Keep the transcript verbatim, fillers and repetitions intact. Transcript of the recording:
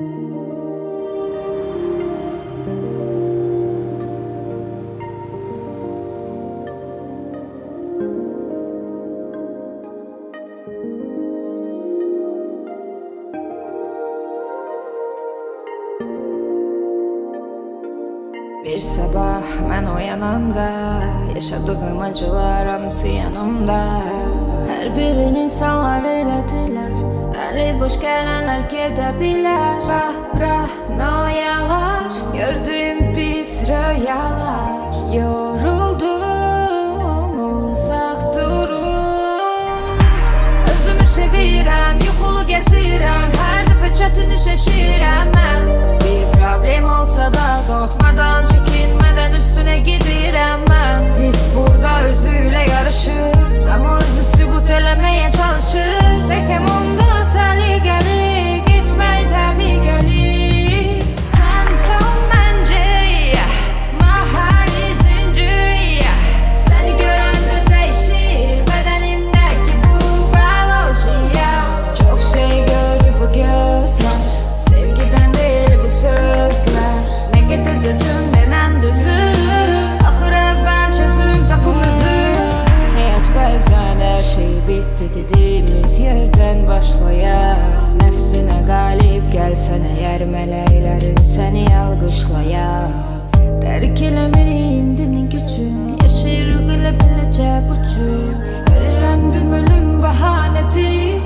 Bir sabah mən oyananda yaşadığım acılar hamısı yanımda. Her birin insanlar elədilər, əli boş gələnlər gedə bilər. Paranoyalar, gördüyüm pis röyalar. Yoruldum, uzaq durum. Özümü sevirəm, yuxulu gəzirəm, hər dəfə çətini seçirəm mən. Bir problem olsa da qorxmadan, çəkinmədən üstünə gedirəm mən. His burada özüyle yarışır, ama özü sübut eləməyə çalışır. Rəqəm onda səliqəli, getmək təbiqəli. Sən tam məncəriyə, mahari zinciriyə. Səni görəndə dəyişir bədənimdəki bu biolojiya. Çox şey gördü bu gözlər, sevgidən deyil bu sözlər. Nə qədər düzüm denən düzür, axır əvvəl çözüm tapım özür. Həyat bəzən hər şey bitdi dediyimiz yerdən başlayar. Nəfsinə qalib gəlsən əgər, mələklərin səni alqışlayar. Dərk eləmir indinin gücün, yaşayırıq elə beləcə bu cür. Öyrəndim ölüm bəhanədir,